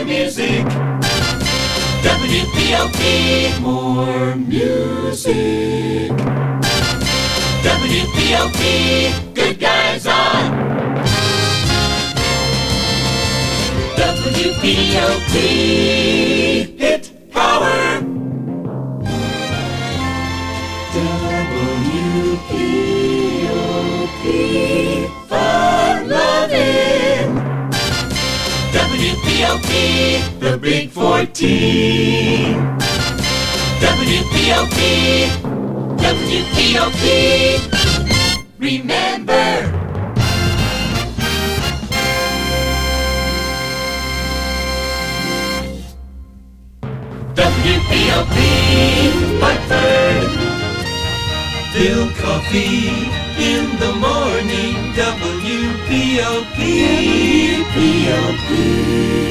music. WPLP, more music. WPLP, good guys on. WPLP, hit power. WPLP, fun loving. WPLP, the Big 14. WPLP, WPLP, remember. WPLP, Hartford. Fill coffee in the morning. WPLP, WPLP.